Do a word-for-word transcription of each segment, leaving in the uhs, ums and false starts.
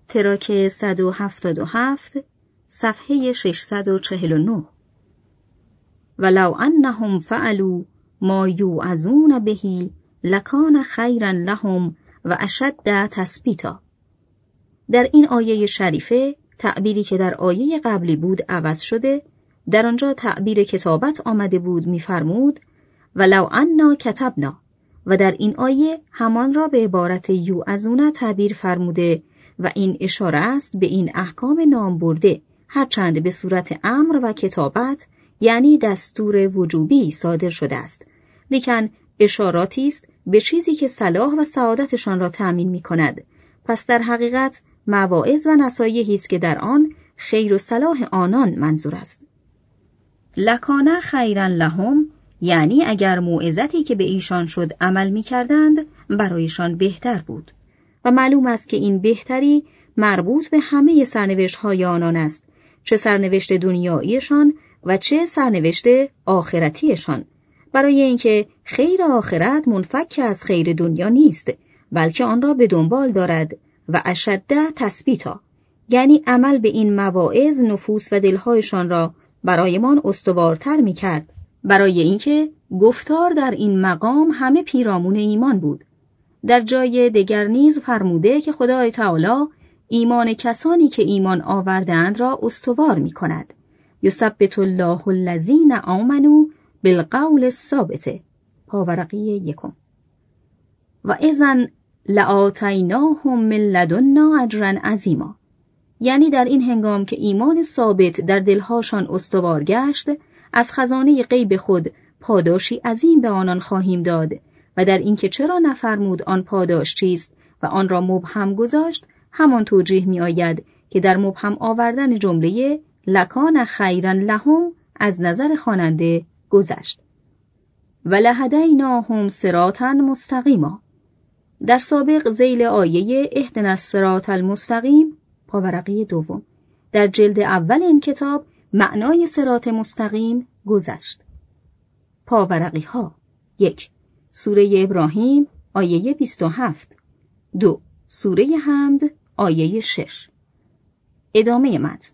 تراک صد و هفتاد و هفت صفحه ششصد و چهل و نه. ولو انهم فعلوا ما یوعظون به لکان خیرا لهم و اشد تثبیتا. در این آیه شریفه تعبیری که در آیه قبلی بود عوض شده، در آنجا تعبیر کتابت آمده بود می‌فرمود ولو انا کتبنا، و در این آیه همان را به عبارت یوعظون تعبیر فرموده و این اشاره است به این احکام نام برده، هرچند به صورت امر و کتابت یعنی دستور وجوبی صادر شده است، لیکن اشاراتی است به چیزی که صلاح و سعادتشان را تأمین می کند. پس در حقیقت مواعظ و نصایحی است که در آن خیر و صلاح آنان منظور است. لکان خیرا لهم یعنی اگر موعظتی که به ایشان شد عمل می کردند برایشان بهتر بود، و معلوم است که این بهتری مربوط به همه سرنوشت های آنان است، چه سرنوشت دنیاییشان و چه سرنوشت آخرتیشان، برای اینکه خیر آخرت منفک از خیر دنیا نیست، بلکه آن را به دنبال دارد و اشد تثبیتا، یعنی عمل به این مواعظ نفوس و دلهایشان را برایمان استوارتر می کرد، برای اینکه گفتار در این مقام همه پیرامون ایمان بود. در جای دیگر نیز فرموده که خدای تعالی ایمان کسانی که ایمان آوردند را استوار می کند. یثبت الله الذین آمنوا بالقول الثابت. پاورقی یکم. و اذن لآتیناهم من لدنا اجرا عظیما، یعنی در این هنگام که ایمان ثابت در دلهاشان استوار گشت، از خزانه غیب خود پاداشی عظیم به آنان خواهیم داد، و در اینکه چرا نفرمود آن پاداش چیست و آن را مبهم گذاشت، همان توجیه می آید که در مبهم آوردن جمله لکان خیرا لهم از نظر خواننده گذشت. ولهدیناهم صراطا مستقیما. در سابق ذیل آیه اهدنا الصراط المستقیم، پاورقی دوم، در جلد اول این کتاب معنای صراط مستقیم گذشت. پاورقی ها: یک، سوره ابراهیم آیه بیست و هفت. دو، سوره حمد آیه شش. ادامه متن: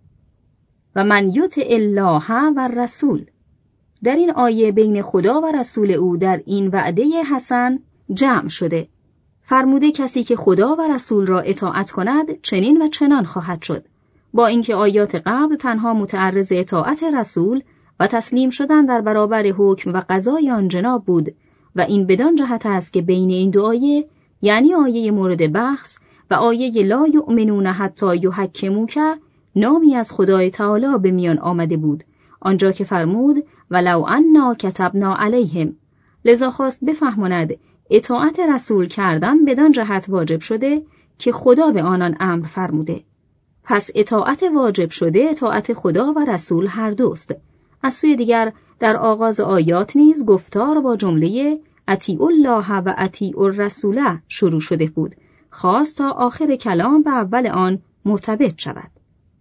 و من یطع الله و الرسول. در این آیه بین خدا و رسول او در این وعده حسن جمع شده. فرموده کسی که خدا و رسول را اطاعت کند چنین و چنان خواهد شد، با اینکه آیات قبل تنها متعرض اطاعت رسول و تسلیم شدن در برابر حکم و قضای آن جناب بود، و این بدان جهت است که بین این دو آیه، یعنی آیه مورد بحث و آیه لا یؤمنون حتی یحکموک، نامی از خدای تعالی به میان آمده بود، آنجا که فرمود ولو انا کتبنا علیهم. لذا خواست بفهماند اطاعت رسول کردن بدان جهت واجب شده که خدا به آنان امر فرموده. پس اطاعت واجب شده اطاعت خدا و رسول هر دوست. از سوی دیگر در آغاز آیات نیز گفتار با جمله اطیعوا الله و اطیعوا الرسول شروع شده بود، خواست تا آخر کلام به اول آن مرتبط شود.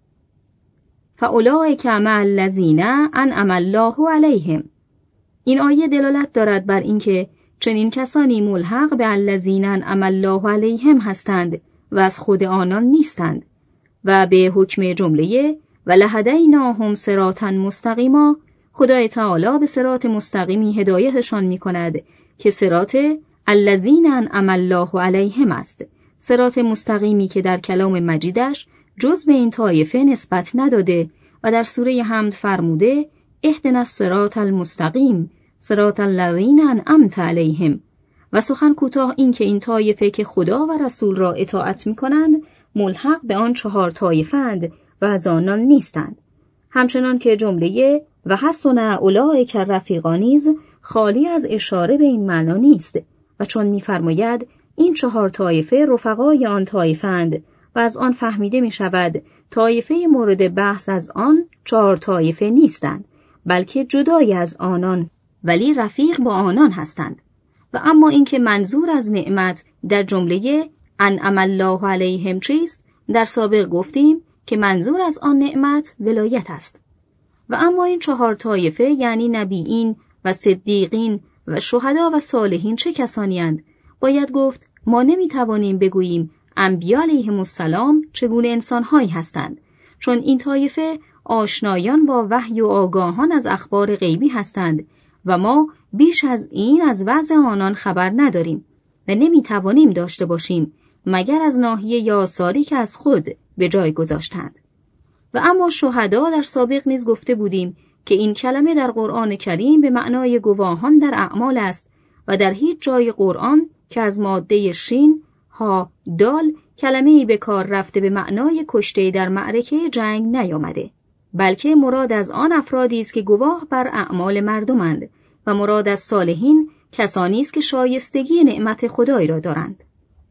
فاولئک مع الذین انعم الله علیهم. این آیه دلالت دارد بر اینکه چنین کسانی ملحق به الذین انعم الله علیهم هستند و از خود آنان نیستند، و به حکم جمله ولهدیناهم صراطا مستقیما خدای تعالی به صراط مستقیمی هدایتشان می کند که صراط الذین انعم الله علیهم است، صراط مستقیمی که در کلام مجیدش جز به این طایفه نسبت نداده و در سوره حمد فرموده اهدنا الصراط المستقیم صراط الذین انعمت علیهم. و سخن کوتاه این که این طایفه که خدا و رسول را اطاعت می کنند ملحق به آن چهار طایفه اند و از آنان نیستند. همچنان که جمله و حسن اولئک رفیقا نیز خالی از اشاره به این معنا نیست، و چون می‌فرماید این چهار طایفه رفقای آن طایفه اند و از آن فهمیده می شود طایفه مورد بحث از آن چهار طایفه نیستند، بلکه جدای از آنان ولی رفیق با آنان هستند. و اما اینکه منظور از نعمت در جمله انعم الله علیهم چیست، در سابق گفتیم که منظور از آن نعمت ولایت است. و اما این چهار طایفه یعنی نبیین و صدیقین و شهدا و صالحین چه کسانی اند؟ باید گفت ما نمیتوانیم بگوییم انبیا علیهم السلام چگونه انسان‌هایی هستند، چون این طایفه آشنایان با وحی و آگاهان از اخبار غیبی هستند و ما بیش از این از وضع آنان خبر نداریم و نمیتوانیم داشته باشیم مگر از ناحیه آثاری که از خود به جای گذاشتند. و اما شهدا در سابق نیز گفته بودیم که این کلمه در قرآن کریم به معنای گواهان در اعمال است و در هیچ جای قرآن که از ماده شین، ها، دال کلمه‌ای به کار رفته به معنای کشته در معرکه جنگ نیامده، بلکه مراد از آن افرادی است که گواه بر اعمال مردمند و مراد از صالحین کسانی است که شایستگی نعمت خدای را دارند.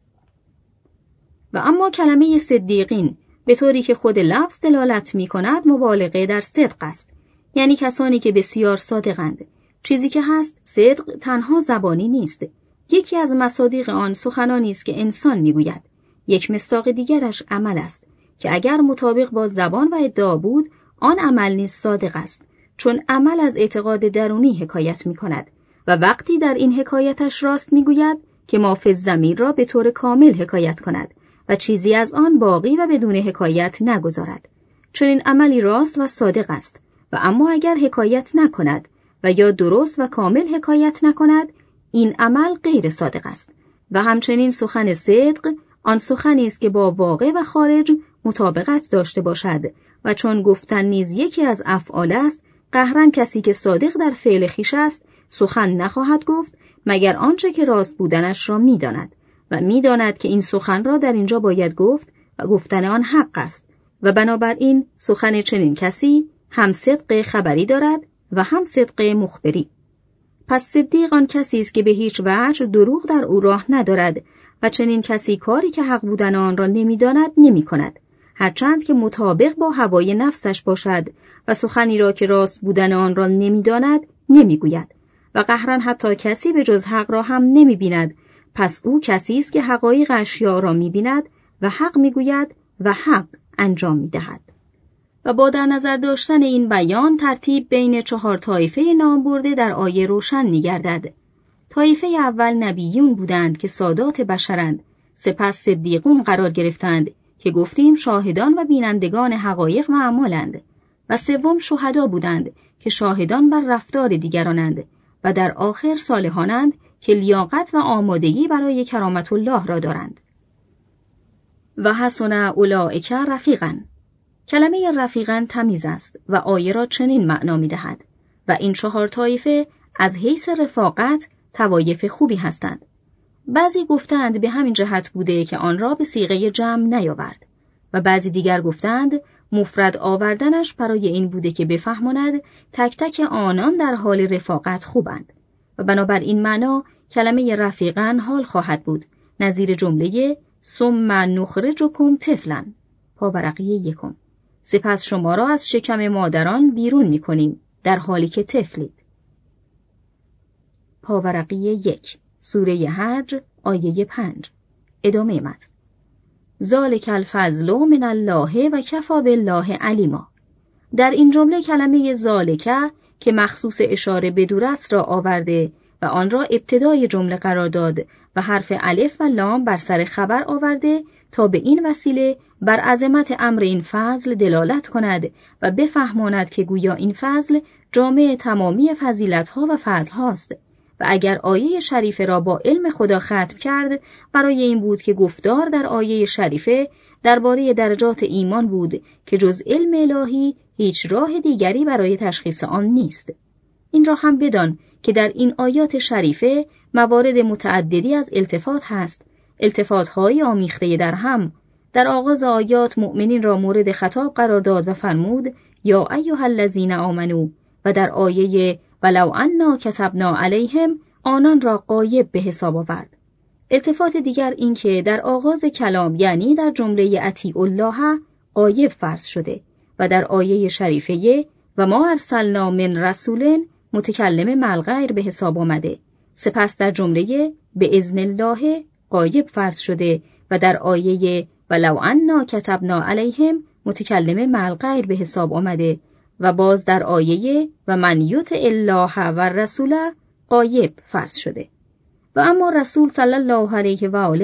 و اما کلمه صدیقین به طوری که خود لفظ دلالت می کند مبالغه در صدق است، یعنی کسانی که بسیار صادقند. چیزی که هست صدق تنها زبانی نیست، یکی از مصادیق آن سخنانی است که انسان میگوید. یک مصداق دیگرش عمل است که اگر مطابق با زبان و ادعا بود آن عمل نیز صادق است، چون عمل از اعتقاد درونی حکایت می کند و وقتی در این حکایتش راست میگوید که ما فی الضمیر را به طور کامل حکایت کند و چیزی از آن باقی و بدون حکایت نگذارد، چون این عملی راست و صادق است. و اما اگر حکایت نکند و یا درست و کامل حکایت نکند این عمل غیر صادق است. و همچنین سخن صدق آن سخنی است که با واقع و خارج مطابقت داشته باشد و چون گفتن نیز یکی از افعال است، قهرن کسی که صادق در فعل خویش است سخن نخواهد گفت مگر آنچه که راست بودنش را می‌داند و می‌داند که این سخن را در اینجا باید گفت و گفتن آن حق است و بنابراین سخن چنین کسی هم صدق خبری دارد و هم صدق مخبری. پس صدیق آن کسی است که به هیچ وجه دروغ در او راه ندارد و چنین کسی کاری که حق بودن آن را نمی‌داند نمی‌کند، هرچند که مطابق با هوای نفسش باشد و سخنی را که راست بودن آن را نمی‌داند نمی‌گوید و قهرن حتی کسی به جز حق را هم نمی‌بیند. پس او کسی است که حقایق اشیاء را می‌بیند و حق می‌گوید و حق انجام می‌دهد. و با در نظر داشتن این بیان ترتیب بین چهار طایفه نام برده در آیه روشن می‌گردد. طایفه اول نبیون بودند که سادات بشرند، سپس صدیقون قرار گرفتند که گفتیم شاهدان و بینندگان حقایق و اعمالند، و سوم شهدا بودند که شاهدان بر رفتار دیگرانند، و در آخر صالحانند که لیاقت و آمادگی برای کرامت الله را دارند. و حسن اولئک رفیقا. کلمه رفیقا تمیز است و آیه را چنین معنا می‌دهد و این چهار طایفه از حیث رفاقت طوایف خوبی هستند. بعضی گفتند به همین جهت بوده که آن را به صیغه جمع نیاورد و بعضی دیگر گفتند مفرد آوردنش برای این بوده که بفهماند تک تک آنان در حال رفاقت خوبند و بنابراین معنا کلمه رفیقا حال خواهد بود، نظیر جمله ثم نخرجکم طفلا پاورقی یکم، سپس شما را از شکم مادران بیرون می‌کنیم در حالی که طفلید. پاورقی یک، سوره حج، آیه پنج. ادامه متن. ذالک الفضل من الله و کفی بالله علیما. در این جمله کلمه ذالک که مخصوص اشاره به دور است را آورده و آن را ابتدای جمله قرار داد و حرف الف و لام بر سر خبر آورده تا به این وسیله بر عظمت امر این فضل دلالت کند و بفهماند که گویا این فضل جامع تمامی فضیلت‌ها و فضل‌هاست. و اگر آیه شریفه را با علم خدا ختم کرد برای این بود که گفتار در آیه شریفه درباره درجات ایمان بود که جز علم الهی هیچ راه دیگری برای تشخیص آن نیست. این را هم بدان که در این آیات شریفه موارد متعددی از التفات هست، التفات‌های آمیخته در هم. در آغاز آیات مؤمنین را مورد خطاب قرار داد و فرمود یا ایها الذین آمنو، و در آیه ولو انا کتبنا علیهم آنان را غایب به حساب آورد. التفات دیگر این که در آغاز کلام یعنی در جمله اطیعوا الله غایب فرض شده و در آیه شریفه و ما ارسلنا من رسول متکلم مع الغیر به حساب آمده، سپس در جمله به اذن الله غایب فرض شده و در آیه ولو انا کتبنا علیهم متکلم مع الغیر به حساب آمده و باز در آیه و من یطع الله و رسول غایب فرض شده. و اما رسول صلی الله علیه و آله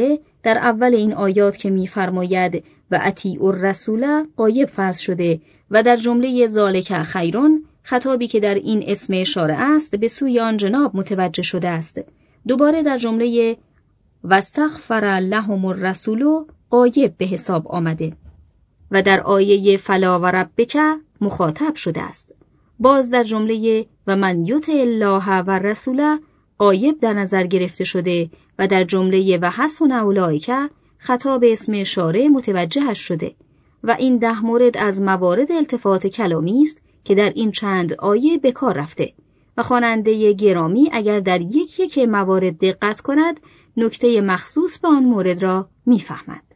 در اول این آیات که می‌فرماید و اطیعوا الرسول غایب فرض شده و در جمله ذالک خیرون خطابی که در این اسم اشاره است به سوی آن جناب متوجه شده است. دوباره در جمله واستغفر لهم الرسول غایب به حساب آمده و در آیه فلا و ربک مخاطب شده است. باز در جمله و من یطع الله و الرسول غایب در نظر گرفته شده و در جمله و حسن اولئک خطاب اسم اشاره متوجهش شده و این ده مورد از موارد التفات کلامی است که در این چند آیه به کار رفته و خواننده گرامی اگر در یک یک موارد دقت کند نکته مخصوص به آن مورد را می‌فهمد.